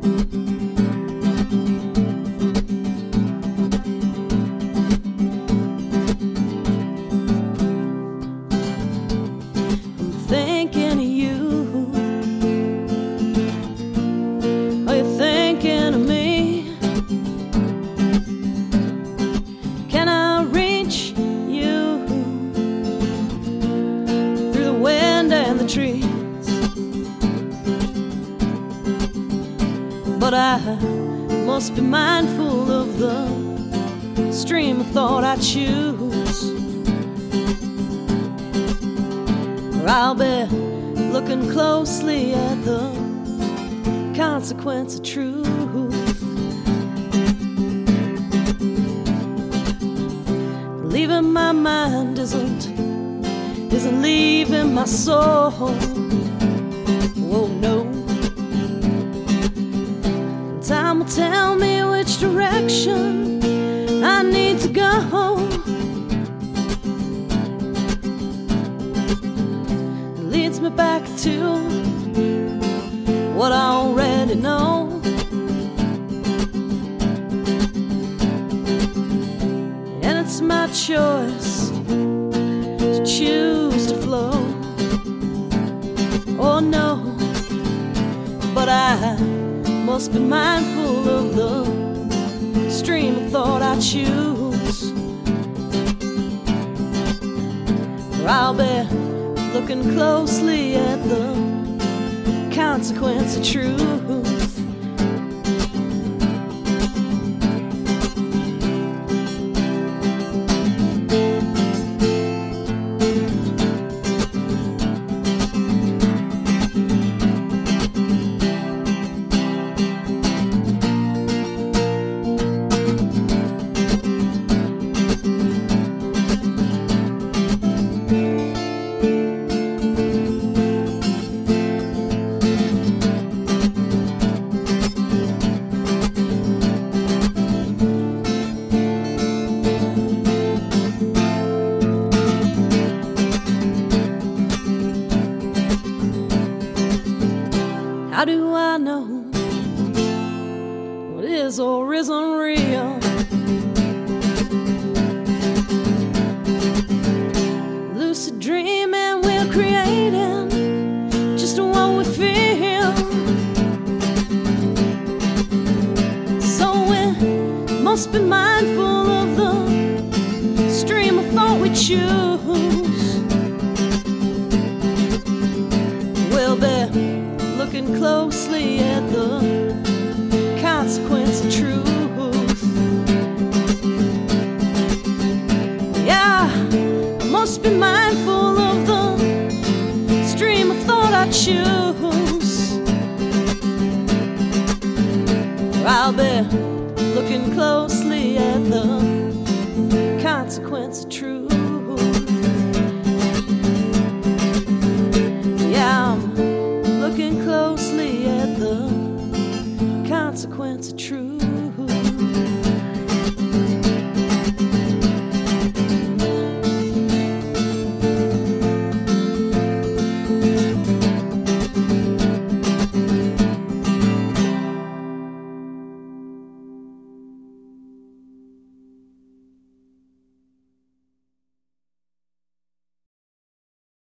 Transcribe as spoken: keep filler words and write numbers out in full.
Thinking of you. Are you thinking of me? Can I reach you through the wind and the trees? But I must be mindful of the stream of thought I choose, or I'll be looking closely at the consequence of truth. Leaving my mind isn't isn't leaving my soul. Oh no. Time will tell me which direction I need to go. It leads me back to what I already know. And it's my choice to choose to flow. Oh no, but I must be mindful of the stream of thought I choose, or I'll be looking closely at the consequence of truth. How do I know what is or isn't real? Lucid dreaming, we're creating just what we feel. So we must be mindful of the stream of thought we choose. We'll be looking closely at the consequence of truth. Yeah, I must be mindful of the stream of thought I choose, or I'll be looking closely at the consequence of truth. Yeah, I'm looking closely at the consequence of truth.